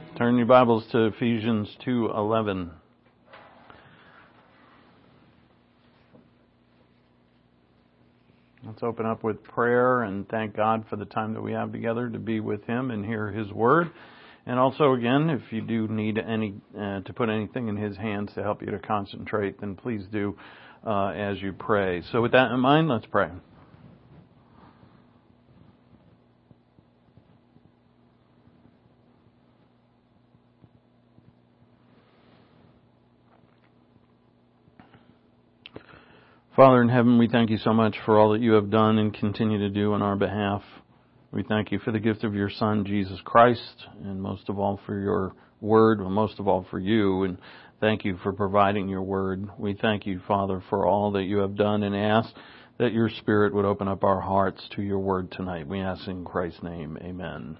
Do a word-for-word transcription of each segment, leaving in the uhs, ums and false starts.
Turn your Bibles to Ephesians two eleven. Let's open up with prayer and thank God for the time that we have together to be with Him and hear His Word. And also, again, if you do need any uh, to put anything in His hands to help you to concentrate, then please do uh, as you pray. So with that in mind, let's pray. Father in heaven, we thank you so much for all that you have done and continue to do on our behalf. We thank you for the gift of your Son, Jesus Christ, and most of all for your word, well, most of all for you, and thank you for providing your word. We thank you, Father, for all that you have done and ask that your Spirit would open up our hearts to your word tonight. We ask in Christ's name, amen.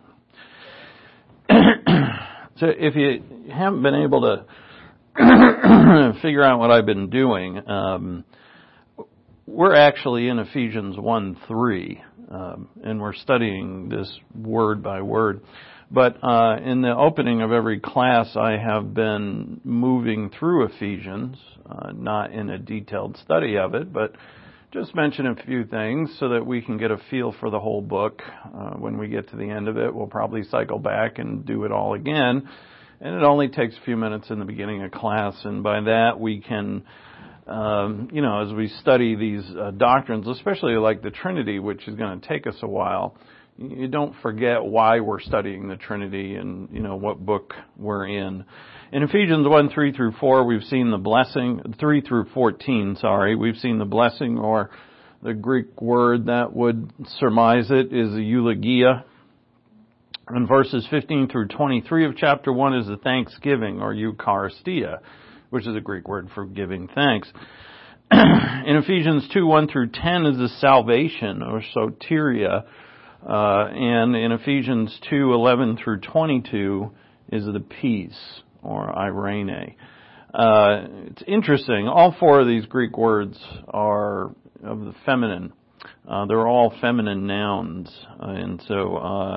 So if you haven't been able to figure out what I've been doing, um, we're actually in Ephesians one three, um, and we're studying this word by word. But uh, in the opening of every class, I have been moving through Ephesians, uh, not in a detailed study of it, but just mention a few things so that we can get a feel for the whole book. Uh, when we get to the end of it, we'll probably cycle back and do it all again. And it only takes a few minutes in the beginning of class, and by that we can Um, you know, as we study these uh, doctrines, especially like the Trinity, which is going to take us a while, you don't forget why we're studying the Trinity and, you know, what book we're in. In Ephesians one, three through four, we've seen the blessing, three through fourteen, sorry, we've seen the blessing, or the Greek word that would surmise it is a eulogia. And verses fifteen through twenty-three of chapter one is the thanksgiving, or Eucharistia, which is a Greek word for giving thanks. In Ephesians two, one through ten is the salvation, or soteria. Uh, and in Ephesians two, eleven through twenty-two is the peace, or eirene. Uh, it's interesting. All four of these Greek words are of the feminine. Uh, they're all feminine nouns. Uh, and so, uh,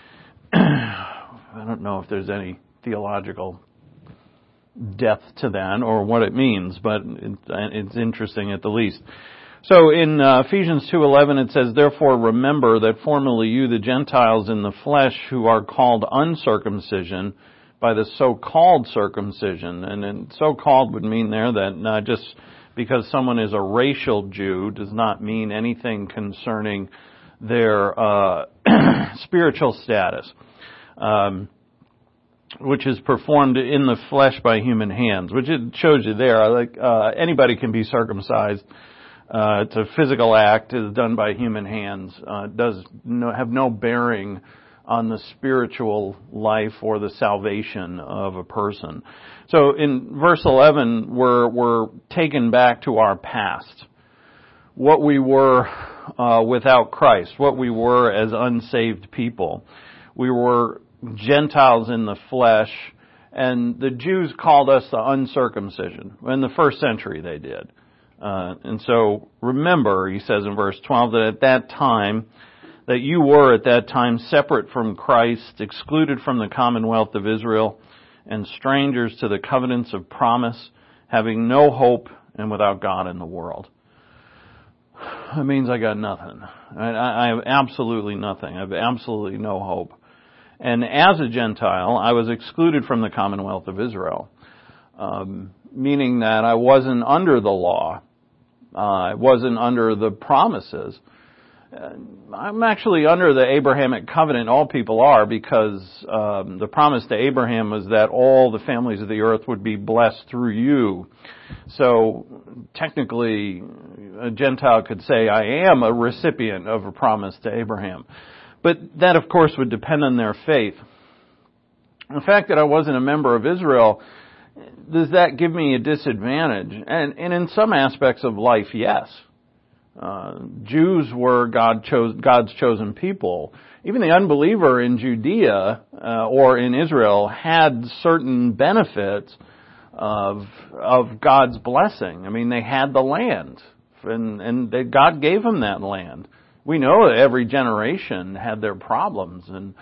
I don't know if there's any theological depth to that or what it means, but it's interesting at the least. So in uh, Ephesians two eleven it says, "Therefore remember that formerly you, the Gentiles in the flesh, who are called uncircumcision by the so-called circumcision." And then so-called would mean there that not just because someone is a racial Jew does not mean anything concerning their uh, spiritual status. Um which is performed in the flesh by human hands, which it shows you there. Like uh, anybody can be circumcised. Uh, it's a physical act. It's done by human hands. Uh, does no, have no bearing on the spiritual life or the salvation of a person. So in verse eleven, we're we're taken back to our past, what we were uh, without Christ, what we were as unsaved people. We were Gentiles in the flesh, and the Jews called us the uncircumcision. In the first century they did. Uh, and so remember, he says in verse twelve, that at that time, that you were at that time separate from Christ, excluded from the commonwealth of Israel, and strangers to the covenants of promise, having no hope and without God in the world. That means I got nothing. I, I have absolutely nothing. I have absolutely no hope. And as a Gentile, I was excluded from the commonwealth of Israel, um, meaning that I wasn't under the law. Uh, I wasn't under the promises. Uh, I'm actually under the Abrahamic covenant. All people are, because um, the promise to Abraham was that all the families of the earth would be blessed through you. So technically, a Gentile could say, I am a recipient of a promise to Abraham. But that, of course, would depend on their faith. The fact that I wasn't a member of Israel, does that give me a disadvantage? And, and in some aspects of life, yes. Uh, Jews were God chose, God's chosen people. Even the unbeliever in Judea uh, or in Israel had certain benefits of of God's blessing. I mean, they had the land, and, and they, God gave them that land. We know that every generation had their problems, and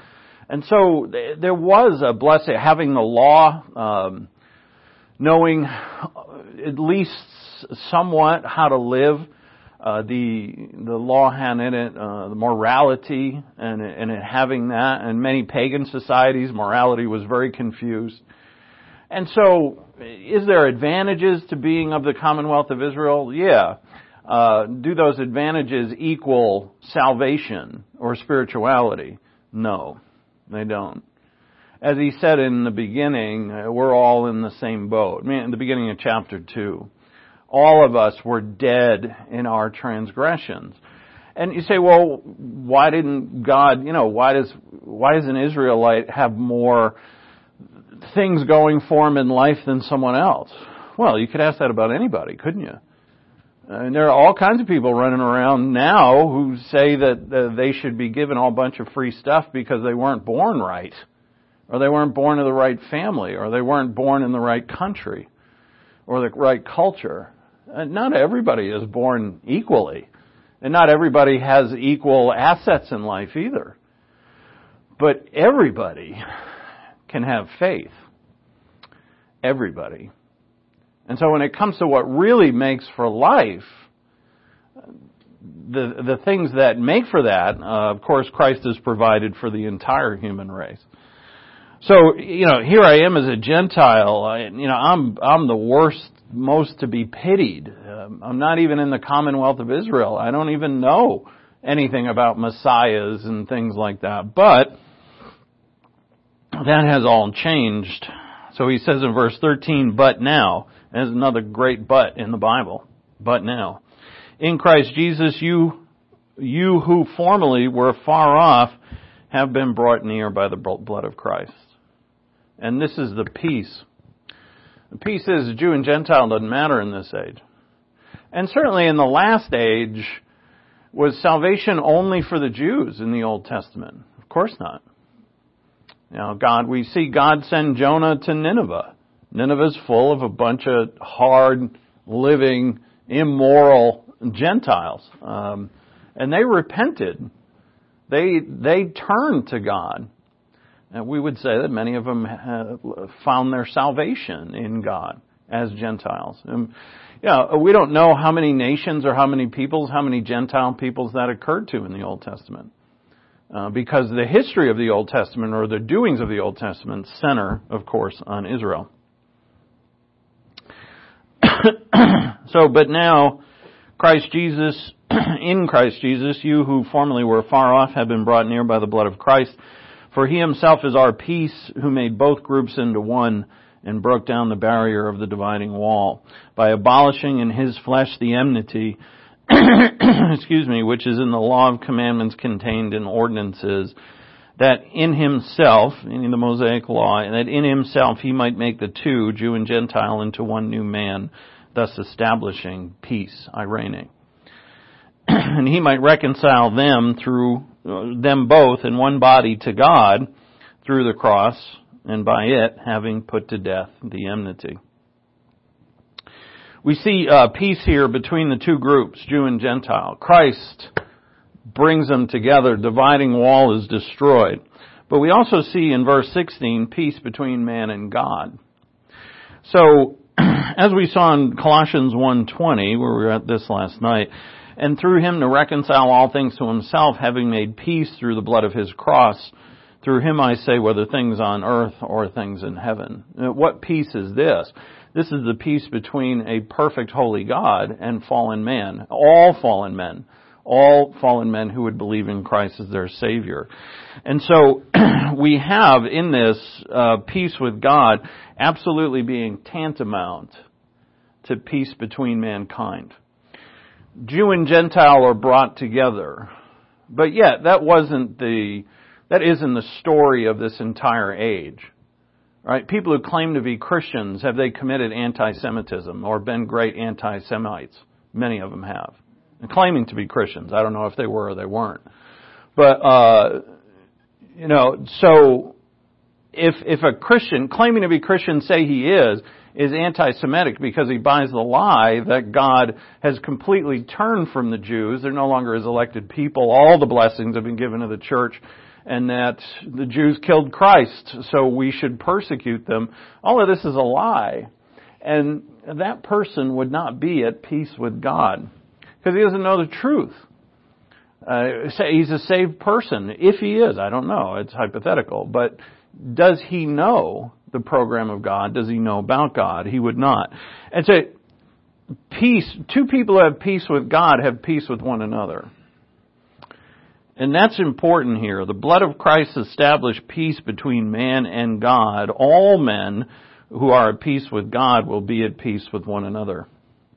And so there was a blessing, having the law, um, knowing at least somewhat how to live. Uh, the the law had in it uh, the morality, and and it having that. And many pagan societies, morality was very confused. And so, is there advantages to being of the Commonwealth of Israel? Yeah. Uh, do those advantages equal salvation or spirituality? No. They don't. As he said in the beginning, we're all in the same boat. I mean, in the beginning of chapter two, all of us were dead in our transgressions. And you say, well, why didn't God, you know, why does, why does an Israelite have more things going for him in life than someone else? Well, you could ask that about anybody, couldn't you? And there are all kinds of people running around now who say that uh, they should be given all bunch of free stuff because they weren't born right, or they weren't born to the right family, or they weren't born in the right country, or the right culture. And not everybody is born equally, and not everybody has equal assets in life either. But everybody can have faith. Everybody. And so when it comes to what really makes for life, the the things that make for that, uh, of course, Christ has provided for the entire human race. So, you know, here I am as a Gentile. I, you know, I'm I'm the worst, most to be pitied. Um, I'm not even in the Commonwealth of Israel. I don't even know anything about messiahs and things like that. But that has all changed. So he says in verse thirteen, but now. There's another great but in the Bible. But now. In Christ Jesus, you, you who formerly were far off have been brought near by the blood of Christ. And this is the peace. The peace is Jew and Gentile doesn't matter in this age. And certainly in the last age, was salvation only for the Jews in the Old Testament? Of course not. Now, God, we see God send Jonah to Nineveh. Nineveh's full of a bunch of hard, living, immoral Gentiles. Um, and they repented. They they turned to God. And we would say that many of them have found their salvation in God as Gentiles. And, you know, we don't know how many nations or how many peoples, how many Gentile peoples that occurred to in the Old Testament. Uh, because the history of the Old Testament, or the doings of the Old Testament, center, of course, on Israel. So, but now, Christ Jesus, in Christ Jesus, you who formerly were far off have been brought near by the blood of Christ. For he himself is our peace, who made both groups into one and broke down the barrier of the dividing wall, by abolishing in his flesh the enmity, excuse me, which is in the law of commandments contained in ordinances, that in himself, in the Mosaic law, and that in himself he might make the two, Jew and Gentile, into one new man, thus establishing peace, irene. And he might reconcile them through, uh, them both in one body to God through the cross, and by it having put to death the enmity. We see uh, peace here between the two groups, Jew and Gentile. Christ brings them together. Dividing wall is destroyed. But we also see in verse sixteen, peace between man and God. So, as we saw in Colossians one twenty, where we were at this last night, and through him to reconcile all things to himself, having made peace through the blood of his cross. Through him I say, whether things on earth or things in heaven. What peace is this? This is the peace between a perfect holy God and fallen man. All fallen men. All fallen men who would believe in Christ as their Savior. And so we have in this uh, peace with God absolutely being tantamount to peace between mankind. Jew and Gentile are brought together. But yet, that wasn't the, that isn't the story of this entire age. Right? People who claim to be Christians, have they committed anti-Semitism or been great anti-Semites? Many of them have. And claiming to be Christians. I don't know if they were or they weren't. But, uh, you know, so if, if a Christian, claiming to be Christian, say he is, is anti-Semitic because he buys the lie that God has completely turned from the Jews. They're no longer his elected people. All the blessings have been given to the church. and that the Jews killed Christ, so we should persecute them. All of this is a lie. And that person would not be at peace with God because he doesn't know the truth. Uh, he's a saved person. If he is, I don't know. It's hypothetical. But does he know the program of God? Does he know about God? He would not. And so, peace, two people who have peace with God have peace with one another. And that's important here. The blood of Christ established peace between man and God. All men who are at peace with God will be at peace with one another.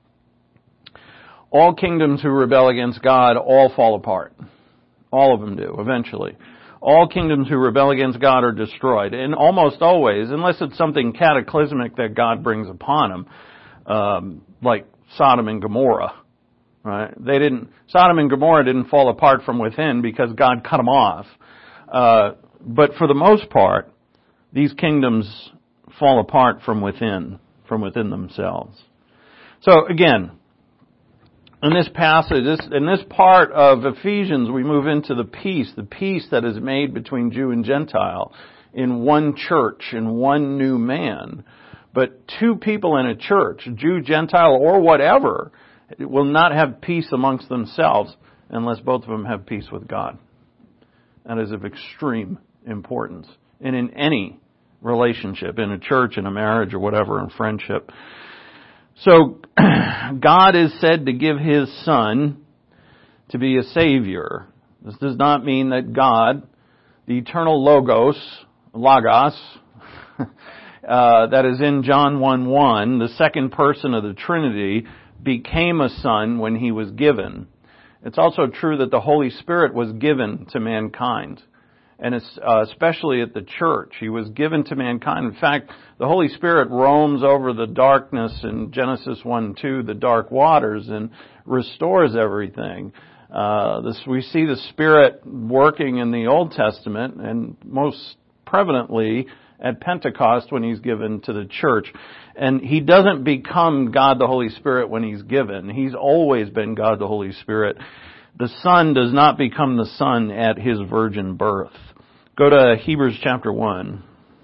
All kingdoms who rebel against God all fall apart. All of them do, eventually. All kingdoms who rebel against God are destroyed. And almost always, unless it's something cataclysmic that God brings upon them, um, like Sodom and Gomorrah. Right? They didn't, Sodom and Gomorrah didn't fall apart from within because God cut them off. Uh, but for the most part, these kingdoms fall apart from within, from within themselves. So again, in this passage, this, in this part of Ephesians, we move into the peace, the peace that is made between Jew and Gentile in one church, in one new man. But two people in a church, Jew, Gentile, or whatever, will not have peace amongst themselves unless both of them have peace with God. That is of extreme importance. And in any relationship, in a church, in a marriage, or whatever, in friendship. So, God is said to give His Son to be a Savior. This does not mean that God, the eternal Logos, Logos, uh, that is in John one one, the second person of the Trinity, became a Son when He was given. It's also true that the Holy Spirit was given to mankind. And it's, uh, especially at the church. He was given to mankind. In fact, the Holy Spirit roams over the darkness in Genesis one two, the dark waters, and restores everything. Uh, this, we see the Spirit working in the Old Testament, and most prevalently at Pentecost when He's given to the church. And He doesn't become God the Holy Spirit when He's given. He's always been God the Holy Spirit. The Son does not become the Son at His virgin birth. Go to Hebrews chapter one.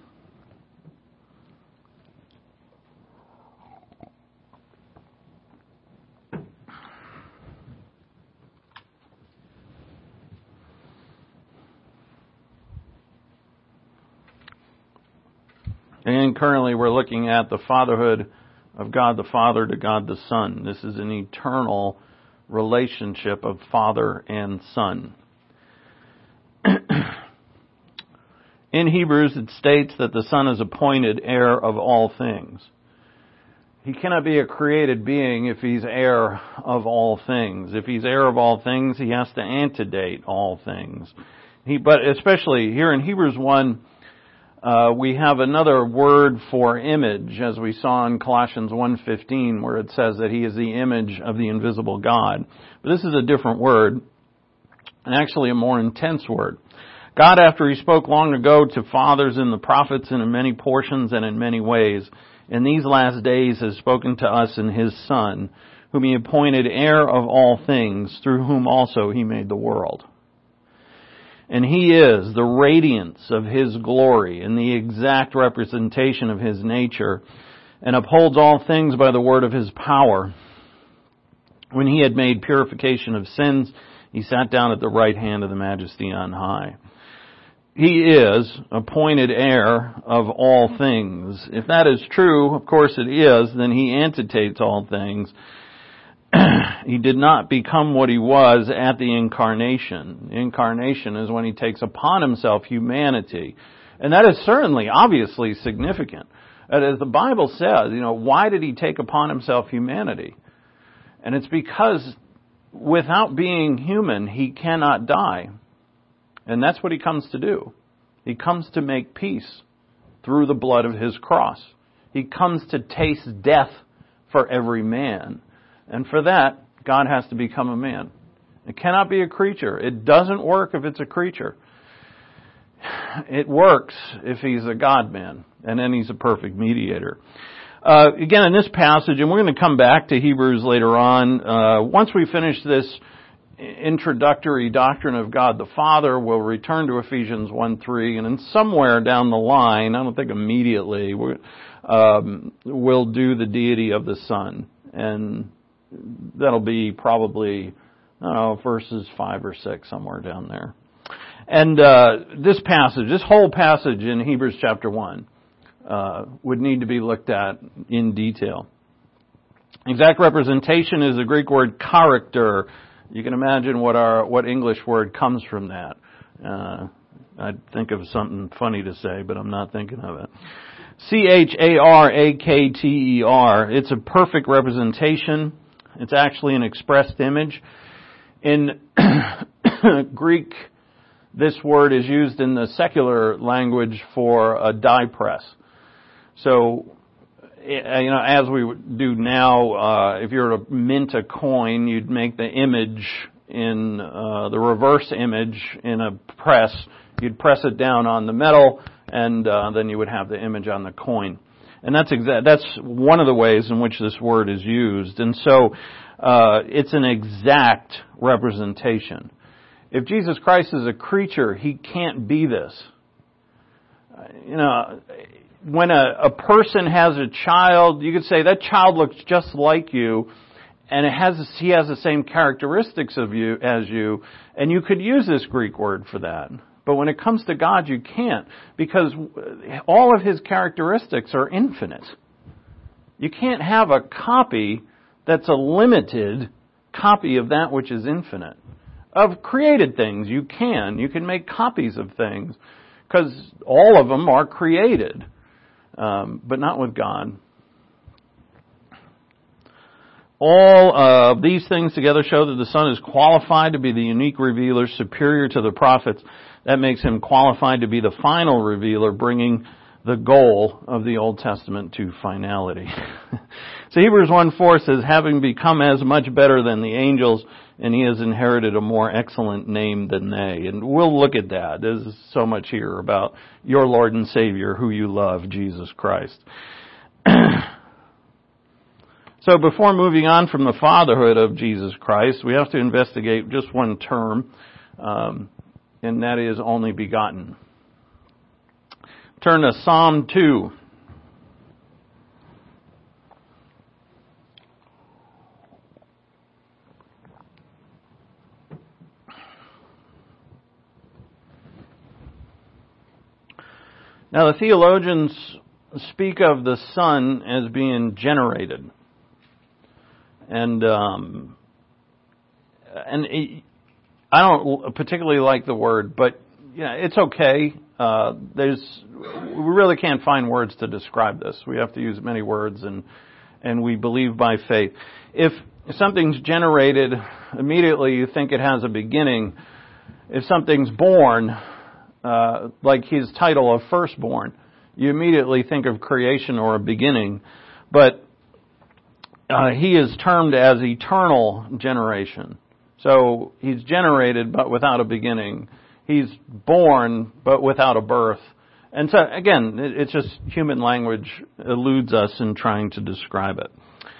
And currently we're looking at the fatherhood of God the Father to God the Son. This is an eternal relationship of Father and Son. In Hebrews, it states that the Son is appointed heir of all things. He cannot be a created being if He's heir of all things. If He's heir of all things, He has to antedate all things. He, but especially here in Hebrews one, uh, we have another word for image, as we saw in Colossians one fifteen, where it says that He is the image of the invisible God. But this is a different word, and actually a more intense word. God, after He spoke long ago to fathers and the prophets and in many portions and in many ways, in these last days has spoken to us in His Son, whom He appointed heir of all things, through whom also He made the world. And He is the radiance of His glory and the exact representation of His nature, and upholds all things by the word of His power. When He had made purification of sins, He sat down at the right hand of the Majesty on high. He is appointed heir of all things. If that is true, of course it is, then He antedates all things. He did not become what He was at the incarnation. The incarnation is when He takes upon Himself humanity. And that is certainly, obviously significant. And as the Bible says, you know, why did He take upon Himself humanity? And it's because without being human, He cannot die. And that's what He comes to do. He comes to make peace through the blood of His cross. He comes to taste death for every man. And for that, God has to become a man. It cannot be a creature. It doesn't work if it's a creature. It works if He's a God-man, and then He's a perfect mediator. Uh, again, in this passage, and we're going to come back to Hebrews later on, uh, once we finish this introductory doctrine of God the Father. We'll return to Ephesians one three, and then somewhere down the line, I don't think immediately, we're, um, we'll do the deity of the Son. And that'll be probably, I don't know, verses five or six, somewhere down there. And uh, this passage, this whole passage in Hebrews chapter one, uh, would need to be looked at in detail. Exact representation is the Greek word character. You can imagine what our what English word comes from that. Uh, I'd think of something funny to say, but I'm not thinking of it. C H A R A K T E R. It's a perfect representation. It's actually an expressed image. In Greek, this word is used in the secular language for a die press. So, you know, as we do now, uh, if you were to mint a coin, you'd make the image in uh, the reverse image in a press. You'd press it down on the metal, and uh, then you would have the image on the coin. And that's exa- that's one of the ways in which this word is used. And so, uh, it's an exact representation. If Jesus Christ is a creature, He can't be this. You know, when a, a person has a child, you could say that child looks just like you, and it has he has the same characteristics of you as you, and you could use this Greek word for that. But when it comes to God, you can't, because all of His characteristics are infinite. You can't have a copy that's a limited copy of that which is infinite. Of created things, you can. You can make copies of things, because all of them are created, um, but not with God. All of uh, these things together show that the Son is qualified to be the unique revealer, superior to the prophets. That makes Him qualified to be the final revealer, bringing the goal of the Old Testament to finality. So Hebrews one four says, having become as much better than the angels, and He has inherited a more excellent name than they. And we'll look at that. There's so much here about your Lord and Savior, who you love, Jesus Christ. So before moving on from the fatherhood of Jesus Christ, we have to investigate just one term, um, and that is only begotten. Turn to Psalm two. Now the theologians speak of the Son as being generated. And um, and it, I don't particularly like the word, but yeah, it's okay. Uh, there's we really can't find words to describe this. We have to use many words, and and we believe by faith. If something's generated, immediately you think it has a beginning. If something's born, uh, like His title of firstborn, you immediately think of creation or a beginning. But Uh, He is termed as eternal generation. So He's generated but without a beginning. He's born but without a birth. And so again, it's just human language eludes us in trying to describe it.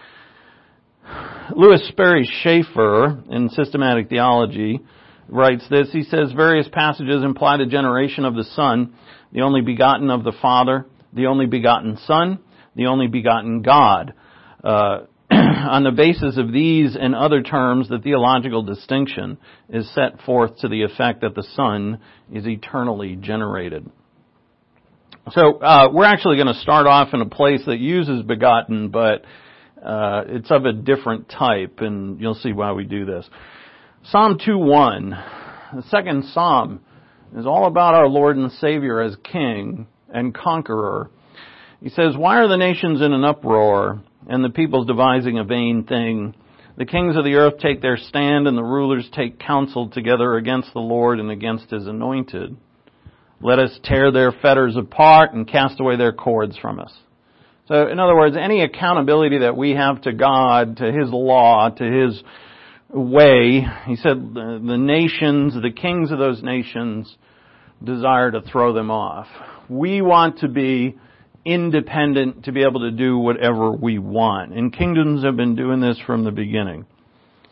Louis Sperry Schaeffer in Systematic Theology writes this. He says, various passages imply the generation of the Son, the only begotten of the Father, the only begotten Son, the only begotten God. Uh, On the basis of these and other terms, the theological distinction is set forth to the effect that the Son is eternally generated. So uh, we're actually going to start off in a place that uses begotten, but uh, it's of a different type, and you'll see why we do this. Psalm two one, the second psalm, is all about our Lord and Savior as King and Conqueror. He says, why are the nations in an uproar, and the peoples devising a vain thing? The kings of the earth take their stand, and the rulers take counsel together against the Lord and against His anointed. Let us tear their fetters apart and cast away their cords from us. So, in other words, any accountability that we have to God, to His law, to His way, He said the, the nations, the kings of those nations desire to throw them off. We want to be independent, to be able to do whatever we want. And kingdoms have been doing this from the beginning.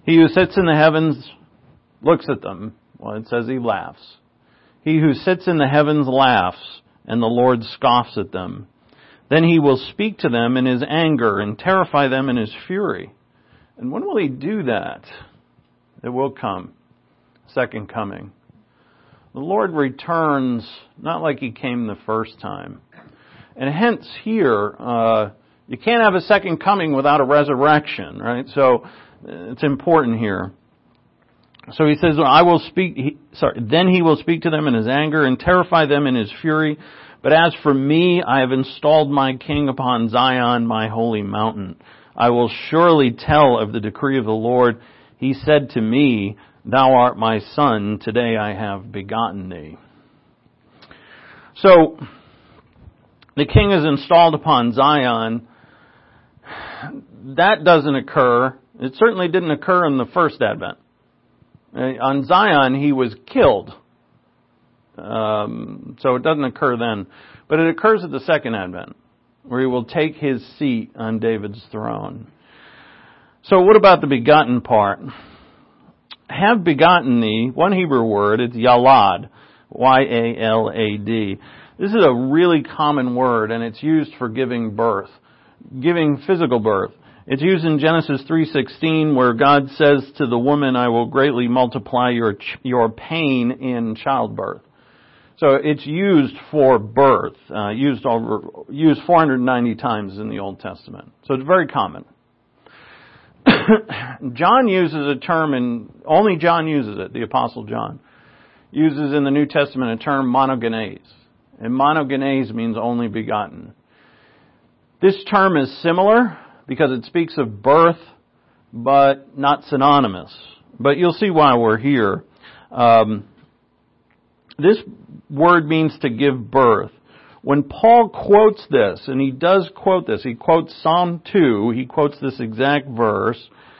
He who sits in the heavens looks at them. Well, it says he laughs. He who sits in the heavens laughs, and the Lord scoffs at them. Then he will speak to them in his anger and terrify them in his fury. And when will he do that? It will come. Second coming. The Lord returns not like he came the first time. And hence here, uh, you can't have a second coming without a resurrection, right? So it's important here. So he says, I will speak, he, sorry, then he will speak to them in his anger and terrify them in his fury. But as for me, I have installed my king upon Zion, my holy mountain. I will surely tell of the decree of the Lord. He said to me, thou art my son, today I have begotten thee. So, the king is installed upon Zion. That doesn't occur. It certainly didn't occur in the first advent. On Zion, he was killed. Um, so it doesn't occur then. But it occurs at the second advent, where he will take his seat on David's throne. So what about the begotten part? Have begotten thee, one Hebrew word, it's yalad, Y A L A D. This is a really common word, and it's used for giving birth, giving physical birth. It's used in Genesis three sixteen, where God says to the woman, I will greatly multiply your ch- your pain in childbirth. So it's used for birth, uh, used over used four hundred ninety times in the Old Testament. So it's very common. John uses a term, and only John uses it, the Apostle John, uses in the New Testament a term monogenes. And monogenes means only begotten. This term is similar because it speaks of birth, but not synonymous. But you'll see why we're here. Um, this word means to give birth. When Paul quotes this, and he does quote this, he quotes Psalm two, he quotes this exact verse,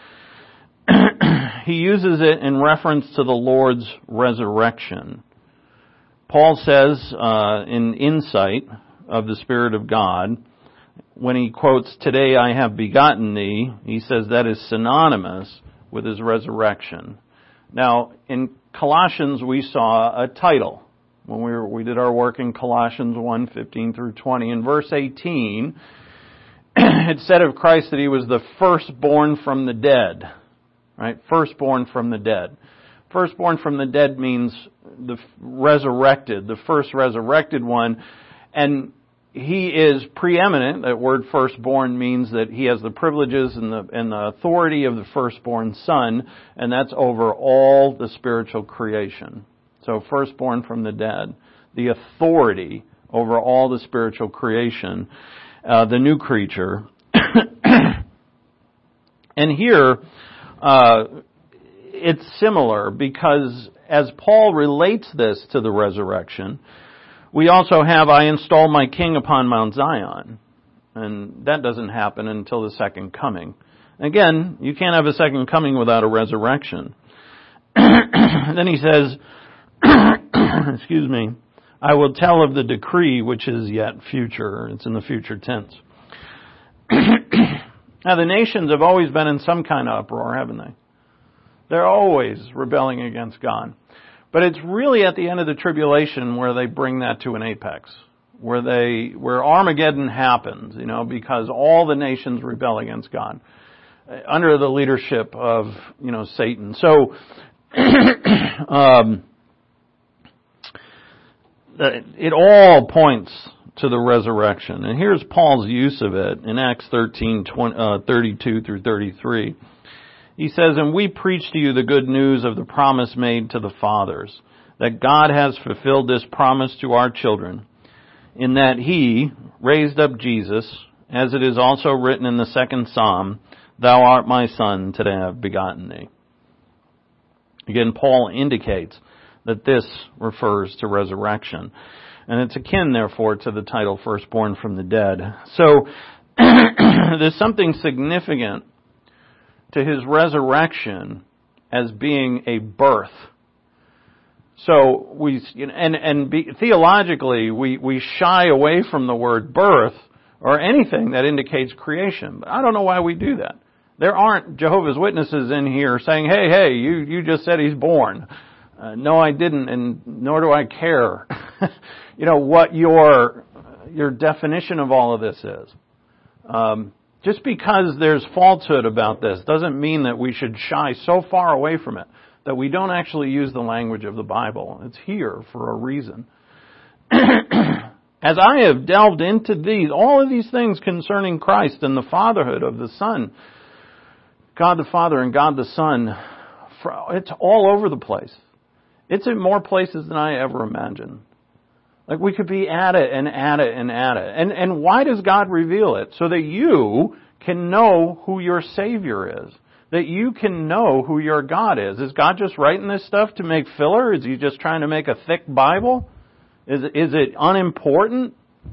he uses it in reference to the Lord's resurrection. Paul says uh, in Insight of the Spirit of God, when he quotes, today I have begotten thee, he says that is synonymous with his resurrection. Now, in Colossians we saw a title. When we were, we did our work in Colossians one, fifteen through twenty. In verse eighteen, it said of Christ that he was the firstborn from the dead. Right? Firstborn from the dead. Firstborn from the dead means the resurrected, the first resurrected one. And he is preeminent. That word firstborn means that he has the privileges and the, and the authority of the firstborn son, and that's over all the spiritual creation. So firstborn from the dead, the authority over all the spiritual creation, uh, the new creature. And here, uh, it's similar because as Paul relates this to the resurrection, we also have, I install my king upon Mount Zion. And that doesn't happen until the second coming. Again, you can't have a second coming without a resurrection. Then he says, excuse me, I will tell of the decree which is yet future. It's in the future tense. Now the nations have always been in some kind of uproar, haven't they? They're always rebelling against God. But it's really at the end of the tribulation where they bring that to an apex. Where they, where Armageddon happens, you know, because all the nations rebel against God. Under the leadership of, you know, Satan. So, um, it all points to the resurrection. And here's Paul's use of it in Acts thirteen, thirty-two through thirty-three. He says, and we preach to you the good news of the promise made to the fathers, that God has fulfilled this promise to our children, in that he raised up Jesus, as it is also written in the second Psalm, thou art my son, today I have begotten thee. Again, Paul indicates that this refers to resurrection. And it's akin, therefore, to the title firstborn from the dead. So, there's something significant to his resurrection as being a birth. So we and and be, theologically we we shy away from the word birth or anything that indicates creation. But I don't know why we do that. There aren't Jehovah's Witnesses in here saying, hey, hey, you, you just said he's born. Uh, no, I didn't, and nor do I care, you know, what your your definition of all of this is. Um, just because there's falsehood about this doesn't mean that we should shy so far away from it that we don't actually use the language of the Bible. It's here for a reason. As I have delved into these, all of these things concerning Christ and the fatherhood of the Son, God the Father and God the Son, it's all over the place. It's in more places than I ever imagined. Like we could be at it and at it and at it. And and why does God reveal it? So that you can know who your Savior is. That you can know who your God is. Is God just writing this stuff to make filler? Is He just trying to make a thick Bible? Is is it unimportant?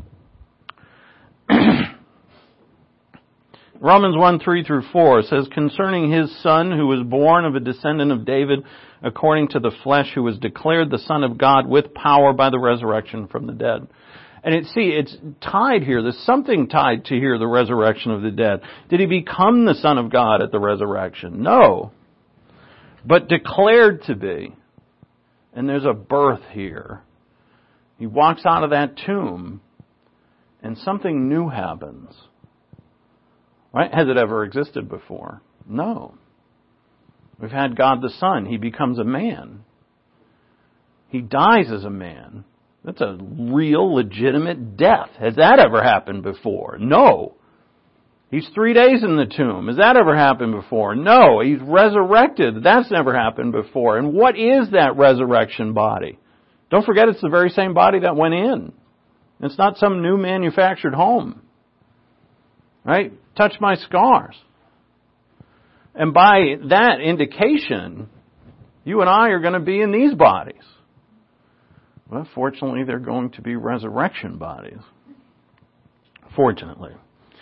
Romans one, three through four says, concerning His Son, who was born of a descendant of David, according to the flesh, who was declared the Son of God with power by the resurrection from the dead. And it, see, it's tied here. There's something tied to here, the resurrection of the dead. Did He become the Son of God at the resurrection? No. But declared to be. And there's a birth here. He walks out of that tomb, and something new happens. Right? Has it ever existed before? No. We've had God the Son. He becomes a man. He dies as a man. That's a real, legitimate death. Has that ever happened before? No. He's three days in the tomb. Has that ever happened before? No. He's resurrected. That's never happened before. And what is that resurrection body? Don't forget it's the very same body that went in. It's not some new manufactured home. Right? Touch my scars. And by that indication, you and I are going to be in these bodies. Well, fortunately, they're going to be resurrection bodies. Fortunately.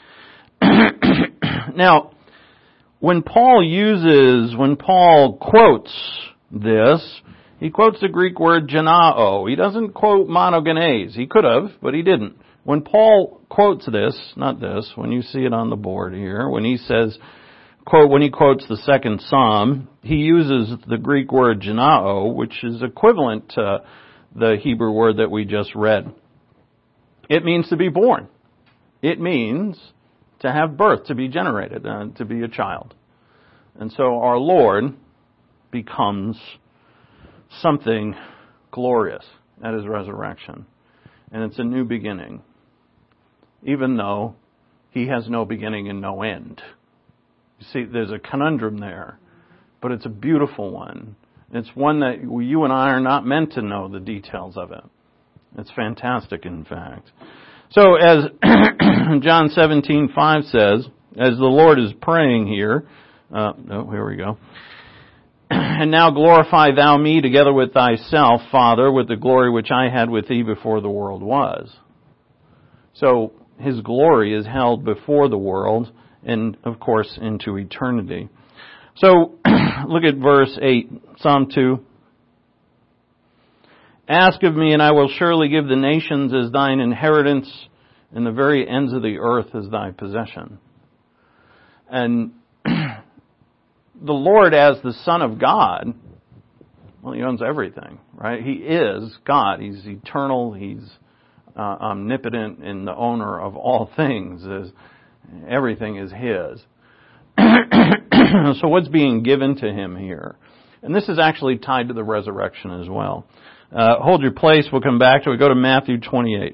Now, when Paul uses, when Paul quotes this, he quotes the Greek word genao. He doesn't quote monogenes. He could have, but he didn't. When Paul quotes this, not this, when you see it on the board here, when he says, quote, when he quotes the second Psalm, he uses the Greek word genao, which is equivalent to the Hebrew word that we just read. It means to be born. It means to have birth, to be generated, uh, to be a child. And so our Lord becomes something glorious at His resurrection. And it's a new beginning, even though He has no beginning and no end. You see, there's a conundrum there, but it's a beautiful one. It's one that you and I are not meant to know the details of it. It's fantastic, in fact. So as John seventeen five says, as the Lord is praying here, uh, oh, here we go. And now glorify thou me together with thyself, Father, with the glory which I had with thee before the world was. So His glory is held before the world and, of course, into eternity. So look at verse eight, Psalm two. Ask of me, and I will surely give the nations as thine inheritance, and the very ends of the earth as thy possession. And the Lord as the Son of God, well, He owns everything, right? He is God. He's eternal. He's uh, omnipotent and the owner of all things. Is everything is His. So what's being given to Him here? And this is actually tied to the resurrection as well. Uh, hold your place. We'll come back to it. Go to Matthew twenty-eight.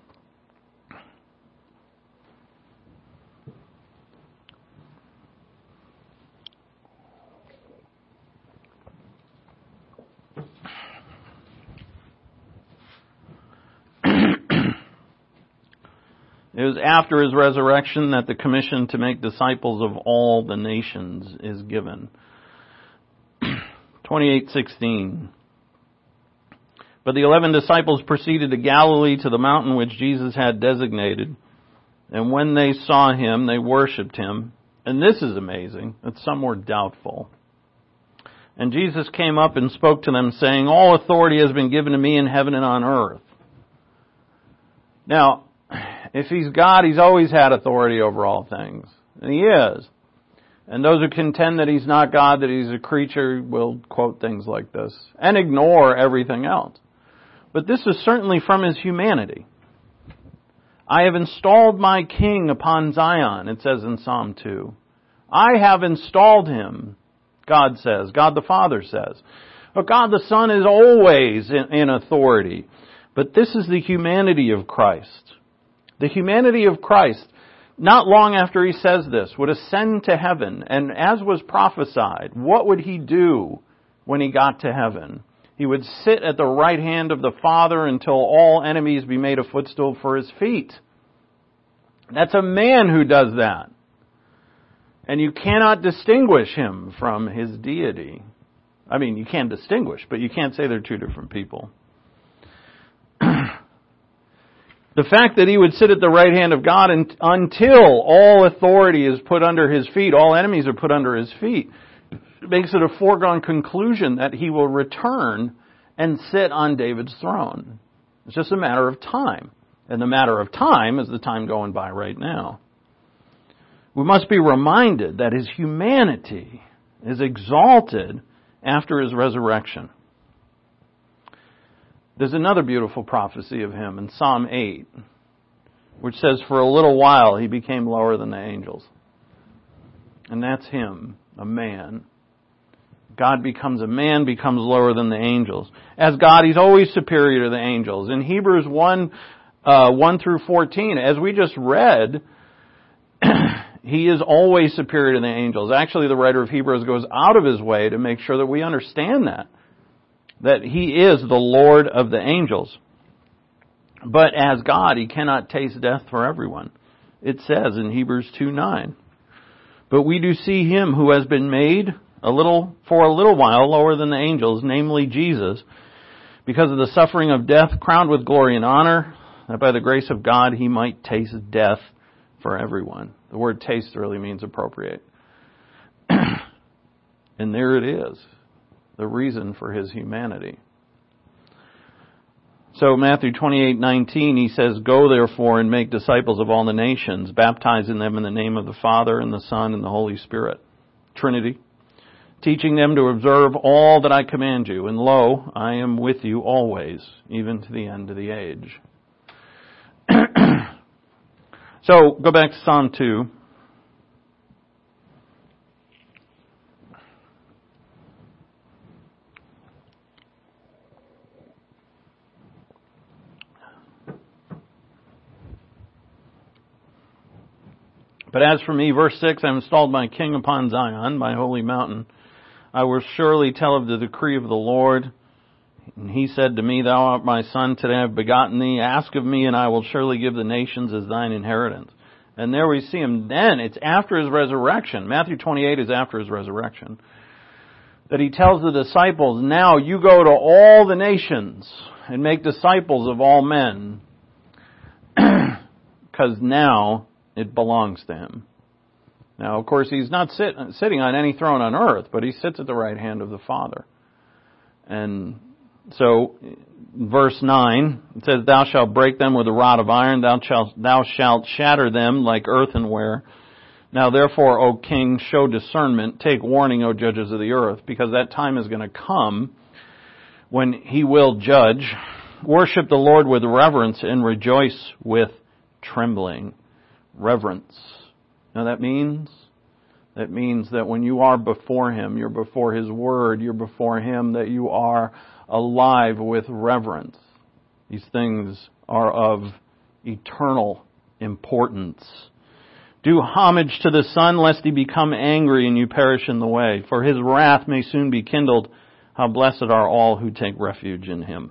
It was after His resurrection that the commission to make disciples of all the nations is given. twenty-eight sixteen. But the eleven disciples proceeded to Galilee, to the mountain which Jesus had designated. And when they saw Him, they worshipped Him. And this is amazing, that some were doubtful. And Jesus came up and spoke to them, saying, all authority has been given to me in heaven and on earth. Now, if He's God, He's always had authority over all things. And He is. And those who contend that he's not God, that he's a creature, will quote things like this and ignore everything else. But this is certainly from his humanity. I have installed my king upon Zion, it says in Psalm two. I have installed him, God says. God the Father says. But God the Son is always in, in authority. But this is the humanity of Christ. The humanity of Christ, not long after he says this, would ascend to heaven. And as was prophesied, what would he do when he got to heaven? He would sit at the right hand of the Father until all enemies be made a footstool for his feet. That's a man who does that. And you cannot distinguish him from his deity. I mean, you can distinguish, but you can't say they're two different people. The fact that he would sit at the right hand of God until all authority is put under his feet, all enemies are put under his feet, makes it a foregone conclusion that he will return and sit on David's throne. It's just a matter of time. And the matter of time is the time going by right now. We must be reminded that his humanity is exalted after his resurrection. There's another beautiful prophecy of him in Psalm eight, which says, for a little while he became lower than the angels. And that's him, a man. God becomes a man, becomes lower than the angels. As God, he's always superior to the angels. In Hebrews one, uh, one through fourteen, as we just read, he is always superior to the angels. Actually, the writer of Hebrews goes out of his way to make sure that we understand that. That he is the Lord of the angels. But as God, he cannot taste death for everyone. It says in Hebrews two nine. But we do see him who has been made a little for a little while lower than the angels, namely Jesus, because of the suffering of death, crowned with glory and honor, that by the grace of God he might taste death for everyone. The word taste really means appropriate. And there it is. The reason for his humanity. So Matthew twenty-eight nineteen, he says, go therefore and make disciples of all the nations, baptizing them in the name of the Father and the Son and the Holy Spirit. Trinity. Teaching them to observe all that I command you. And lo, I am with you always, even to the end of the age. So, go back to Psalm two. But as for me, verse six, I have installed my king upon Zion, my holy mountain. I will surely tell of the decree of the Lord. And he said to me, thou art my son, today I have begotten thee. Ask of me, and I will surely give the nations as thine inheritance. And there we see him then. It's after his resurrection. Matthew twenty-eight is after his resurrection. That he tells the disciples, now you go to all the nations and make disciples of all men. Because now it belongs to him. Now, of course, he's not sit, sitting on any throne on earth, but he sits at the right hand of the Father. And so, verse nine, it says, thou shalt break them with a rod of iron, thou shalt, thou shalt shatter them like earthenware. Now therefore, O king, show discernment, take warning, O judges of the earth, because that time is going to come when he will judge. Worship the Lord with reverence and rejoice with trembling. Reverence. Now that means? That means that when you are before him, you're before his word, you're before him, that you are alive with reverence. These things are of eternal importance. Do homage to the Son, lest he become angry and you perish in the way. For his wrath may soon be kindled. How blessed are all who take refuge in him.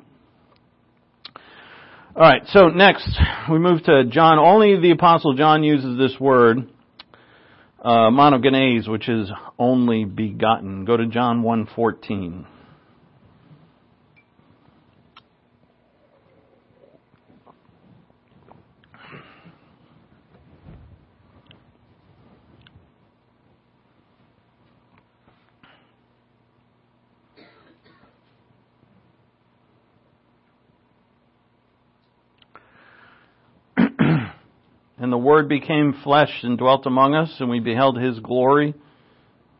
All right, so next we move to John. Only the Apostle John uses this word, uh, monogenes, which is only begotten. Go to John one fourteen. And the Word became flesh and dwelt among us, and we beheld his glory,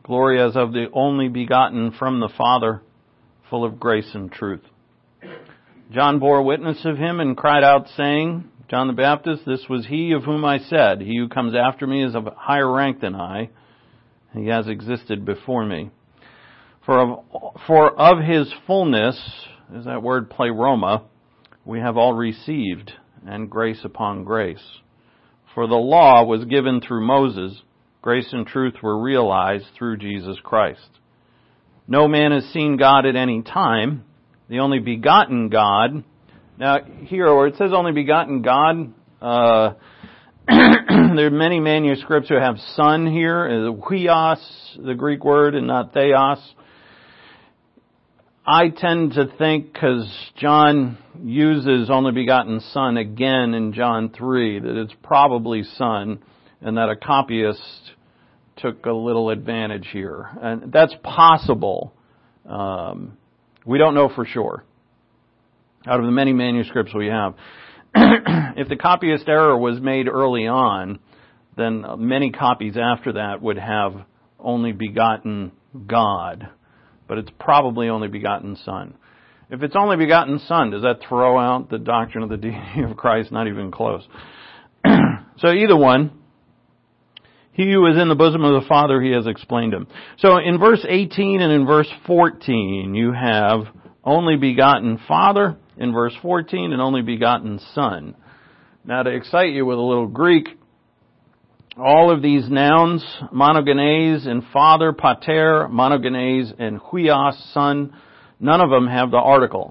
glory as of the only begotten from the Father, full of grace and truth. John bore witness of him and cried out, saying, John the Baptist, this was he of whom I said, he who comes after me is of higher rank than I. He has existed before me. For of, for of his fullness, is that word pleroma, we have all received, and grace upon grace. For the law was given through Moses, grace and truth were realized through Jesus Christ. No man has seen God at any time, the only begotten God. Now, here, where it says only begotten God, uh, there are many manuscripts who have son here, huios, the Greek word, and not theos. I tend to think, because John uses only begotten son again in John three, that it's probably son, and that a copyist took a little advantage here. And that's possible. Um, we don't know for sure, out of the many manuscripts we have. If the copyist error was made early on, then many copies after that would have only begotten God. But it's probably only begotten Son. If it's only begotten Son, does that throw out the doctrine of the deity of Christ? Not even close. So either one, he who is in the bosom of the Father, he has explained him. So in verse eighteen and in verse fourteen, you have only begotten Father in verse fourteen and only begotten Son. Now to excite you with a little Greek, all of these nouns, monogenes and father, pater, monogenes and huios, son, none of them have the article.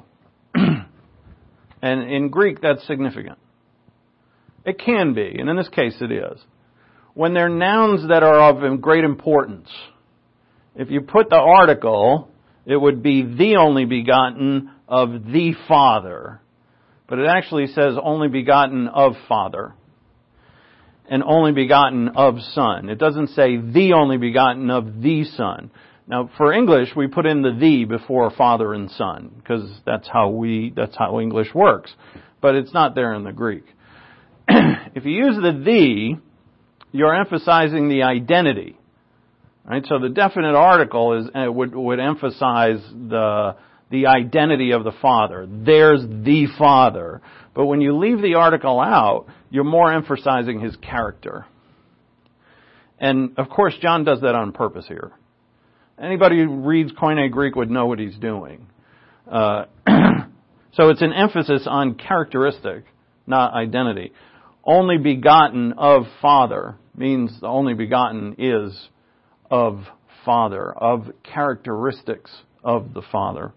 And in Greek, that's significant. It can be, and in this case it is. When they're nouns that are of great importance, if you put the article, it would be the only begotten of the Father. But it actually says only begotten of Father. And only begotten of Son. It doesn't say the only begotten of the Son. Now, for English, we put in the the before Father and Son, because that's how we, that's how English works. But it's not there in the Greek. If you use the the, you're emphasizing the identity. Right? So the definite article is uh, would would emphasize the the identity of the Father. There's the Father. But when you leave the article out, you're more emphasizing his character. And, of course, John does that on purpose here. Anybody who reads Koine Greek would know what he's doing. Uh, so it's an emphasis on characteristic, not identity. Only begotten of Father means the only begotten is of Father, of characteristics of the Father.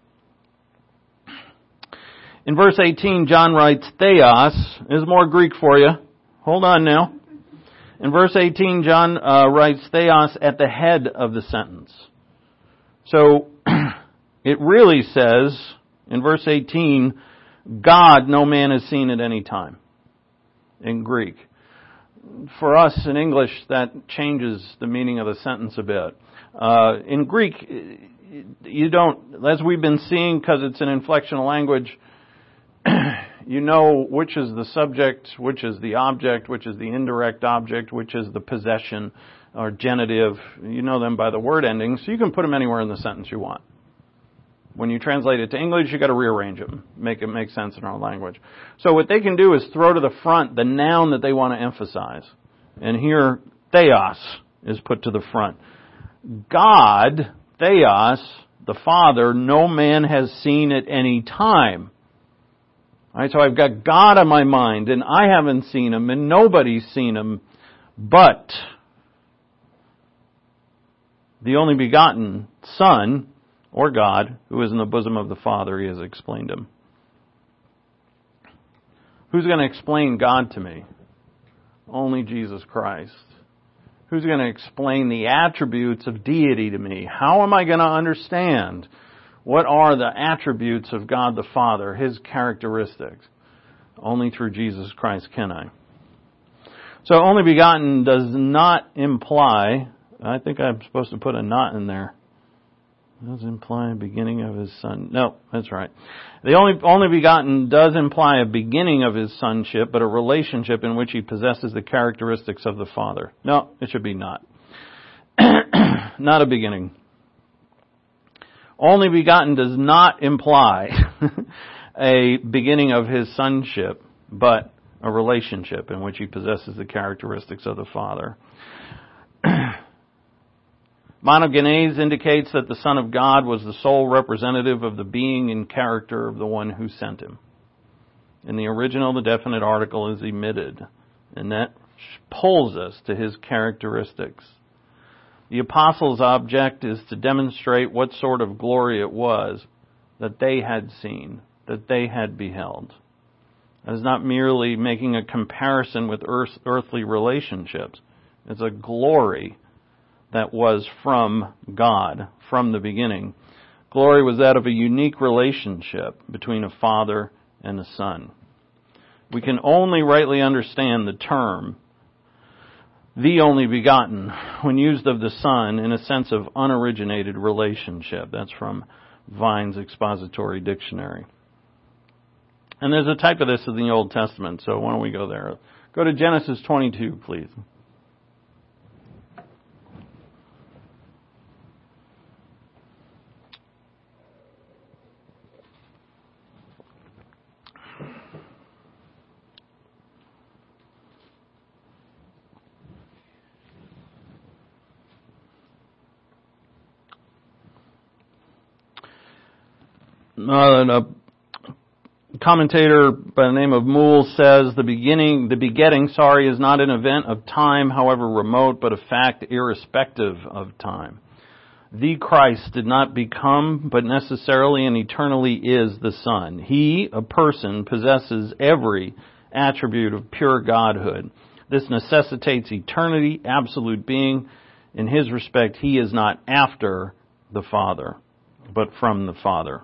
In verse eighteen, John writes, theos is more Greek for you. Hold on now. In verse eighteen, John uh, writes theos at the head of the sentence. So it really says, in verse eighteen, God no man has seen at any time, in Greek. For us in English, that changes the meaning of the sentence a bit. Uh, in Greek, you don't, as we've been seeing, because it's an inflectional language, you know which is the subject, which is the object, which is the indirect object, which is the possession or genitive. You know them by the word endings, so you can put them anywhere in the sentence you want. When you translate it to English, you've got to rearrange them, make it make sense in our language. So what they can do is throw to the front the noun that they want to emphasize. And here, theos is put to the front. God, theos, the Father, no man has seen at any time. All right, so I've got God on my mind, and I haven't seen him, and nobody's seen him, but the only begotten Son, or God, who is in the bosom of the Father, he has explained him. Who's going to explain God to me? Only Jesus Christ. Who's going to explain the attributes of deity to me? How am I going to understand what are the attributes of God the Father, his characteristics? Only through Jesus Christ can I. So only begotten does not imply, I think I'm supposed to put a not in there. Does imply a beginning of his son. No, that's right. The only only begotten does imply a beginning of his sonship, but a relationship in which he possesses the characteristics of the Father. No, it should be not. not a beginning. Only begotten does not imply a beginning of his sonship, but a relationship in which he possesses the characteristics of the Father. Monogenes indicates that the Son of God was the sole representative of the being and character of the one who sent him. In the original, the definite article is omitted, and that pulls us to his characteristics. The apostles' object is to demonstrate what sort of glory it was that they had seen, that they had beheld. It is not merely making a comparison with earth, earthly relationships. It's a glory that was from God, from the beginning. Glory was that of a unique relationship between a father and a son. We can only rightly understand the term, the only begotten, when used of the Son in a sense of unoriginated relationship. That's from Vine's Expository Dictionary. And there's a type of this in the Old Testament, so why don't we go there? Go to Genesis twenty-two, please. Uh, a commentator by the name of Moule says the beginning, the begetting, sorry, is not an event of time, however remote, but a fact irrespective of time. The Christ did not become, but necessarily and eternally is the Son. He, a person, possesses every attribute of pure Godhood. This necessitates eternity, absolute being. In his respect, he is not after the Father, but from the Father.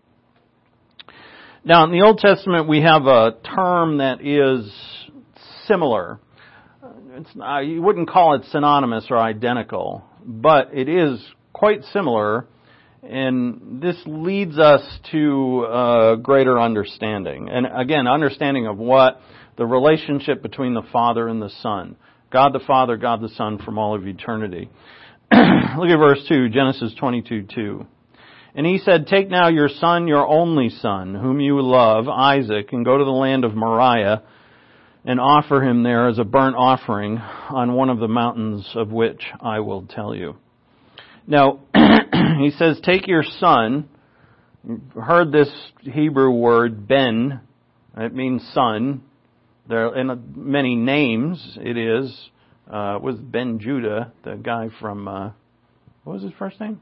Now, in the Old Testament, we have a term that is similar. It's not, you wouldn't call it synonymous or identical, but it is quite similar, and this leads us to a greater understanding. And again, understanding of what? The relationship between the Father and the Son. God the Father, God the Son from all of eternity. Look at verse two, Genesis twenty-two two. And he said, take now your son, your only son, whom you love, Isaac, and go to the land of Moriah, and offer him there as a burnt offering on one of the mountains of which I will tell you. Now, he says, take your son. You've heard this Hebrew word, ben. It means son. There are in many names it is. Uh, it was Ben Judah, the guy from, uh, what was his first name?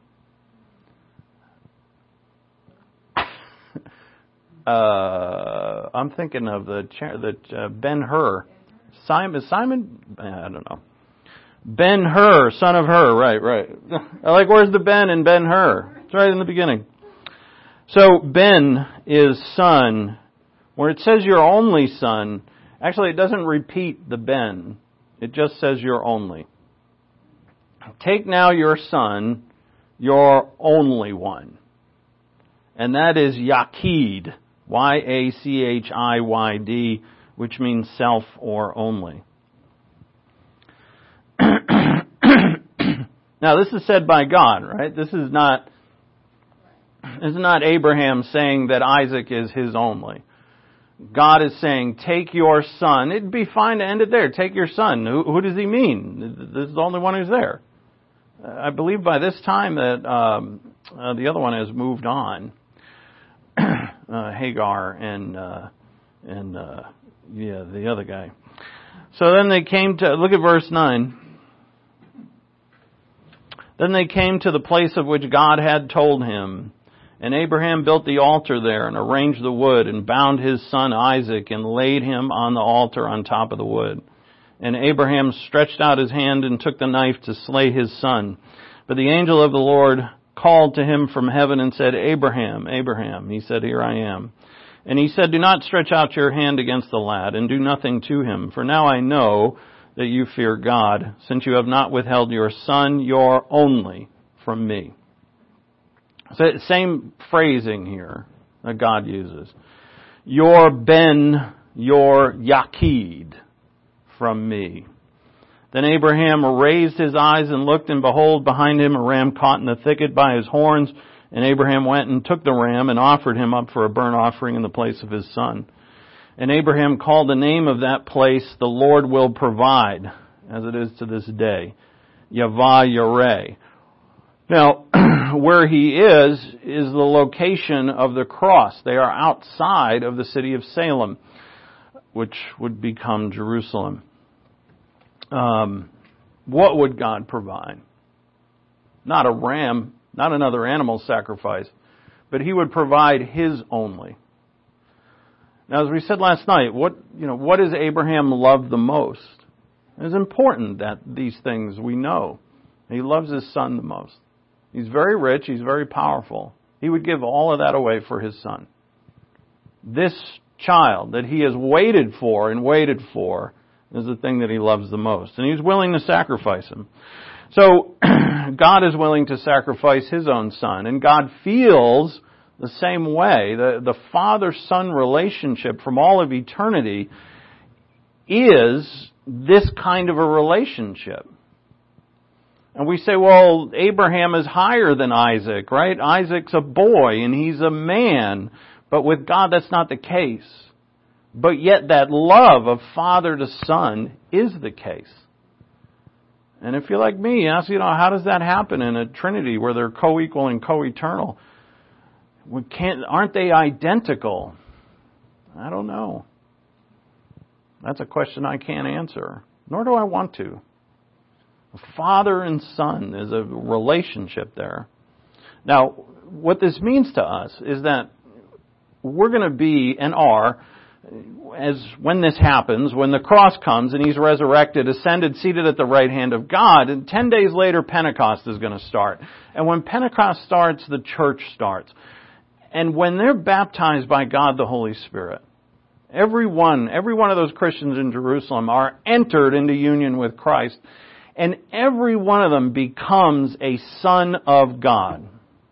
Uh, I'm thinking of the chair, the uh, Ben-Hur. Simon, Simon, I don't know. Ben-Hur, son of Hur, right, right. I like, where's the Ben in Ben-Hur? It's right in the beginning. So, Ben is son. Where it says your only son, actually it doesn't repeat the Ben. It just says your only. Take now your son, your only one. And that is Yachid. Y A C H I Y D, which means self or only. Now, this is said by God, right? This is not, this is not Abraham saying that Isaac is his only. God is saying, take your son. It'd be fine to end it there. Take your son. Who, who does he mean? This is the only one who's there. I believe by this time that um, uh, the other one has moved on. Uh, Hagar and uh, and uh, yeah, the other guy. So then they came to, look at verse nine. Then they came to the place of which God had told him, and Abraham built the altar there and arranged the wood and bound his son Isaac and laid him on the altar on top of the wood. And Abraham stretched out his hand and took the knife to slay his son. But the angel of the Lord called to him from heaven and said, Abraham, Abraham. He said, here I am. And he said, do not stretch out your hand against the lad and do nothing to him. For now I know that you fear God, since you have not withheld your son, your only, from me. So same phrasing here that God uses. Your ben, your Yachid, from me. Then Abraham raised his eyes and looked, and behold, behind him a ram caught in the thicket by his horns. And Abraham went and took the ram and offered him up for a burnt offering in the place of his son. And Abraham called the name of that place, the Lord will provide, as it is to this day, Yahweh Yireh. Now, where he is, is the location of the cross. They are outside of the city of Salem, which would become Jerusalem. Um, what would God provide? Not a ram, not another animal sacrifice, but he would provide his only. Now, as we said last night, what, you know, what does Abraham love the most? It's important that these things we know. He loves his son the most. He's very rich, he's very powerful. He would give all of that away for his son. This child that he has waited for and waited for is the thing that he loves the most. And he's willing to sacrifice him. So, God is willing to sacrifice his own son. And God feels the same way. The, the father-son relationship from all of eternity is this kind of a relationship. And we say, well, Abraham is higher than Isaac, right? Isaac's a boy and he's a man. But with God, that's not the case. But yet that love of father to son is the case. And if you're like me, you ask, you know, how does that happen in a Trinity where they're co-equal and co-eternal? We can't, aren't they identical? I don't know. That's a question I can't answer, nor do I want to. Father and son is a relationship there. Now, what this means to us is that we're going to be and are, as when this happens, when the cross comes and he's resurrected, ascended, seated at the right hand of God, and ten days later Pentecost is going to start. And when Pentecost starts, the church starts. And when they're baptized by God the Holy Spirit, every one, every one of those Christians in Jerusalem are entered into union with Christ, and every one of them becomes a son of God.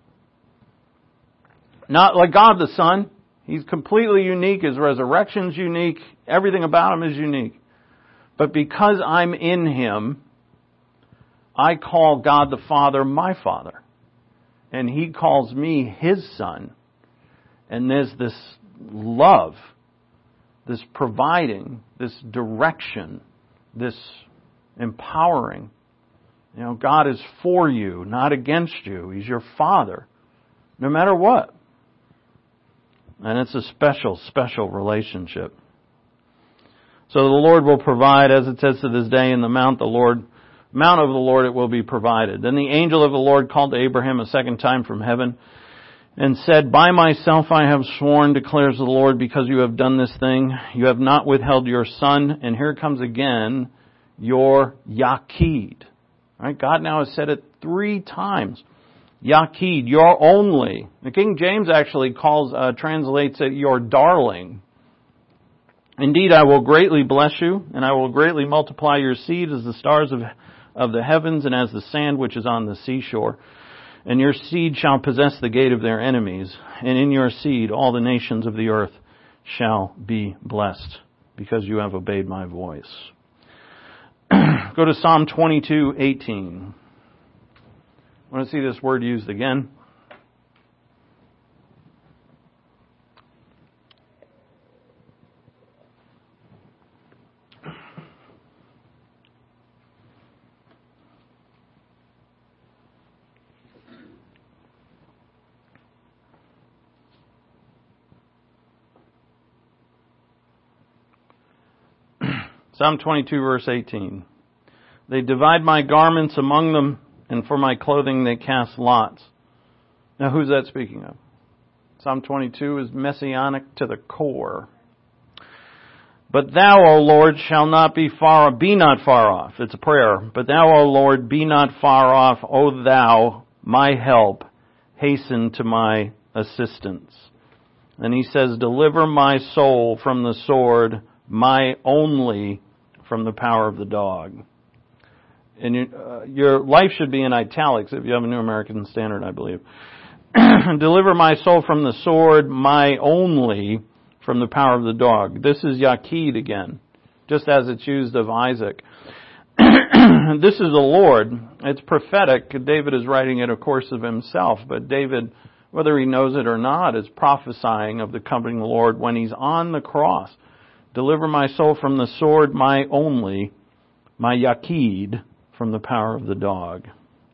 Not like God the Son. He's completely unique. His resurrection's unique. Everything about him is unique. But because I'm in him, I call God the Father my Father. And he calls me his son. And there's this love, this providing, this direction, this empowering. You know, God is for you, not against you. He's your Father, no matter what. And it's a special, special relationship. So the Lord will provide, as it says to this day, in the mount the Lord, mount of the Lord it will be provided. Then the angel of the Lord called to Abraham a second time from heaven and said, By myself I have sworn, declares the Lord, because you have done this thing. You have not withheld your son. And here comes again your Yaqid. Right? God now has said it three times. Yaqid, your only. The King James actually calls, uh, translates it your darling. Indeed, I will greatly bless you, and I will greatly multiply your seed as the stars of, of the heavens and as the sand which is on the seashore. And your seed shall possess the gate of their enemies, and in your seed all the nations of the earth shall be blessed, because you have obeyed my voice. Go to Psalm twenty-two eighteen. I want to see this word used again. Psalm twenty-two, verse eighteen. They divide my garments among them, and for my clothing they cast lots. Now, who's that speaking of? Psalm twenty-two is messianic to the core. But thou, O Lord, shall not be far, be not far off. It's a prayer. But thou, O Lord, be not far off. O thou, my help, hasten to my assistance. And he says, deliver my soul from the sword, my only from the power of the dog. And you, uh, your life should be in italics if you have a New American Standard, I believe. Deliver my soul from the sword, my only from the power of the dog. This is Yaqid again, just as it's used of Isaac. this is the Lord. It's prophetic. David is writing it, of course, of himself. But David, whether he knows it or not, is prophesying of the coming Lord when he's on the cross. Deliver my soul from the sword, my only, my Yakid, from the power of the dog.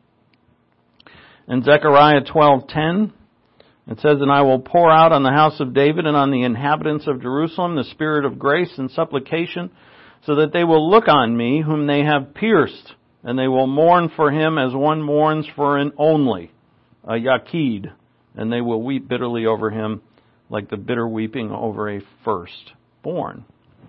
In Zechariah twelve ten, it says, And I will pour out on the house of David and on the inhabitants of Jerusalem the spirit of grace and supplication, so that they will look on me whom they have pierced, and they will mourn for him as one mourns for an only, a Yakid, and they will weep bitterly over him like the bitter weeping over a firstborn.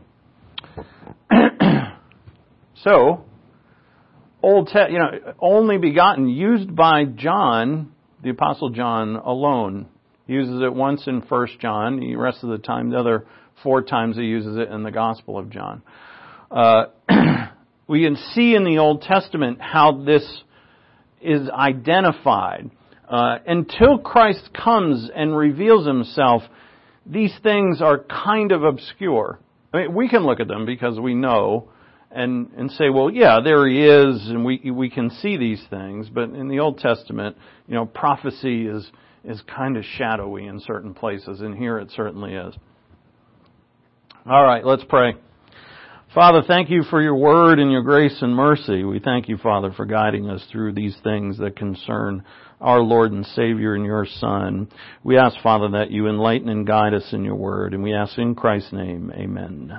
So, Old Te- you know, only begotten, used by John, the Apostle John alone. He uses it once in First John. The rest of the time, the other four times he uses it in the Gospel of John. Uh, we can see in the Old Testament how this is identified. Uh, until Christ comes and reveals himself, these things are kind of obscure. I mean, we can look at them because we know and, and say, well, yeah, there he is, and we we can see these things. But in the Old Testament, you know, prophecy is is kind of shadowy in certain places, and here it certainly is. All right, let's pray. Father, thank you for your word and your grace and mercy. We thank you, Father, for guiding us through these things that concern our Lord and Savior and your Son. We ask, Father, that you enlighten and guide us in your word, and we ask in Christ's name, amen.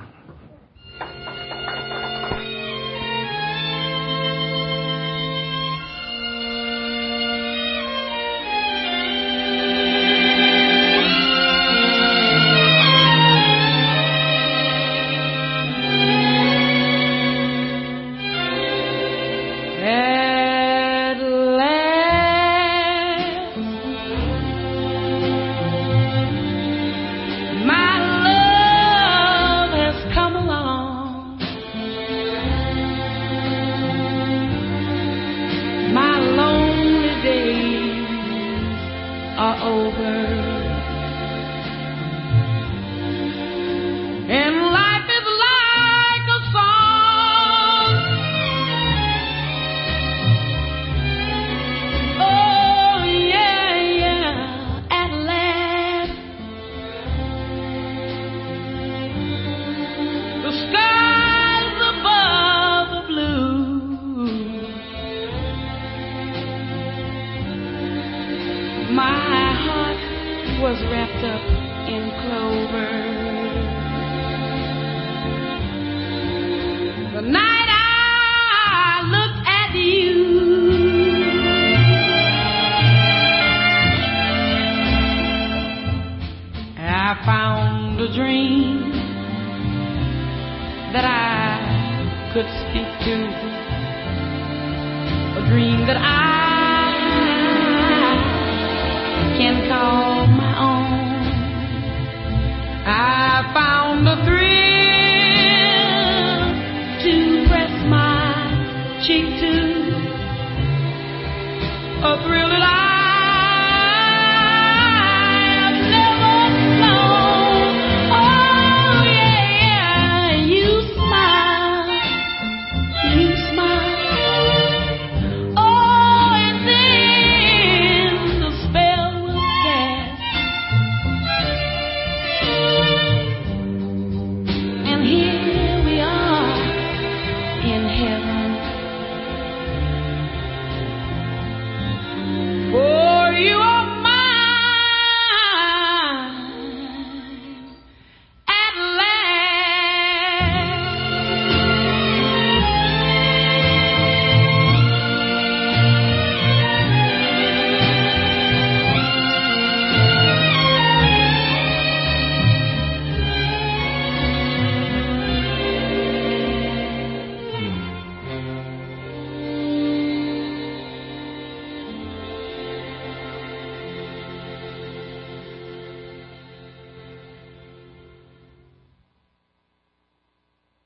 A thrill